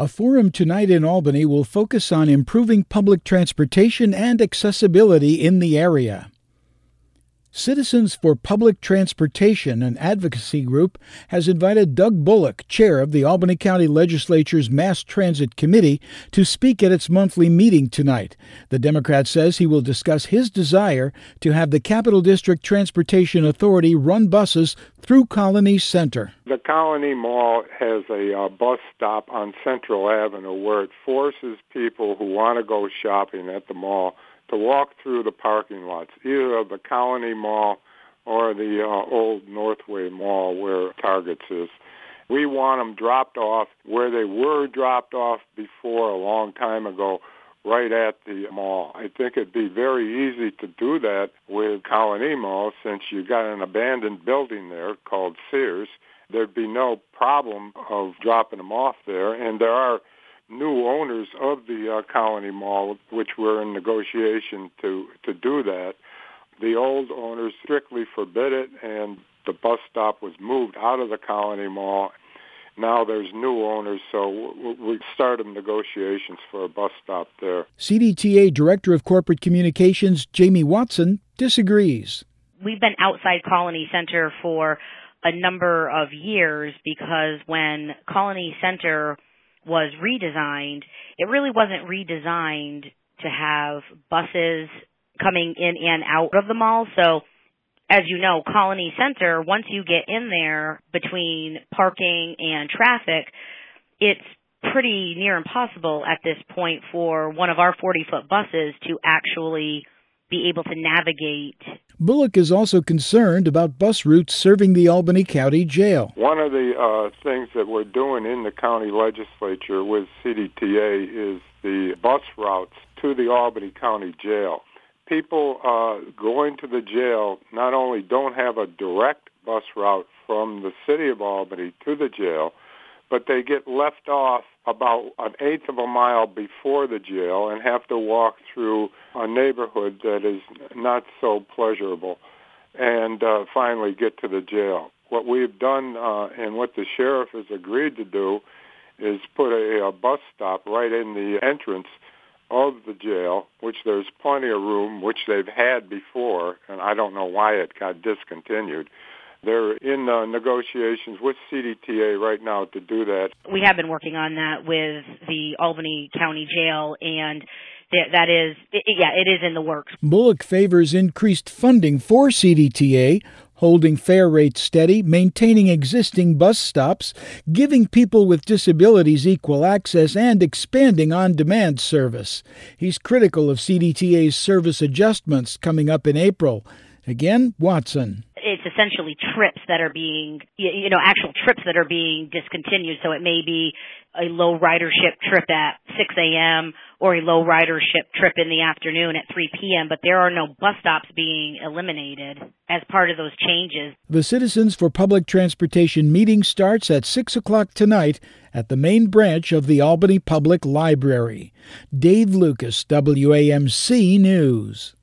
A forum tonight in Albany will focus on improving public transportation and accessibility in the area. Citizens for Public Transportation, an advocacy group, has invited Doug Bullock, chair of the Albany County Legislature's Mass Transit Committee, to speak at its monthly meeting tonight. The Democrat says he will discuss his desire to have the Capital District Transportation Authority run buses through Colony Center. The Colony Mall has a bus stop on Central Avenue where it forces people who want to go shopping at the mall to walk through the parking lots, either of the Colony Mall or the old Northway Mall where Target's is. We want them dropped off where they were dropped off before a long time ago, right at the mall. I think it'd be very easy to do that with Colony Mall since you got an abandoned building there called Sears. There'd be no problem of dropping them off there, and there are new owners of the Colony Mall, which were in negotiation to do that. The old owners strictly forbid it, and the bus stop was moved out of the Colony Mall. Now there's new owners, so we started negotiations for a bus stop there. CDTA Director of Corporate Communications, Jamie Watson, disagrees. We've been outside Colony Center for a number of years because when Colony Center was redesigned, it really wasn't redesigned to have buses coming in and out of the mall. So, as you know, Colony Center, once you get in there between parking and traffic, it's pretty near impossible at this point for one of our 40-foot buses to actually be able to navigate. Bullock is also concerned about bus routes serving the Albany County Jail. One of the things that we're doing in the county legislature with CDTA is the bus routes to the Albany County Jail. People going to the jail not only don't have a direct bus route from the city of Albany to the jail, but they get left off about an eighth of a mile before the jail and have to walk through a neighborhood that is not so pleasurable and finally get to the jail. What we've done and what the sheriff has agreed to do is put a bus stop right in the entrance of the jail, which there's plenty of room, which they've had before, and I don't know why it got discontinued. They're in negotiations with CDTA right now to do that. We have been working on that with the Albany County Jail, and that is, it is in the works. Bullock favors increased funding for CDTA, holding fare rates steady, maintaining existing bus stops, giving people with disabilities equal access, and expanding on-demand service. He's critical of CDTA's service adjustments coming up in April. Again, Watson. It's essentially trips that are being, actual trips that are being discontinued. So it may be a low ridership trip at 6 a.m. or a low ridership trip in the afternoon at 3 p.m., but there are no bus stops being eliminated as part of those changes. The Citizens for Public Transportation meeting starts at 6 o'clock tonight at the main branch of the Albany Public Library. Dave Lucas, WAMC News.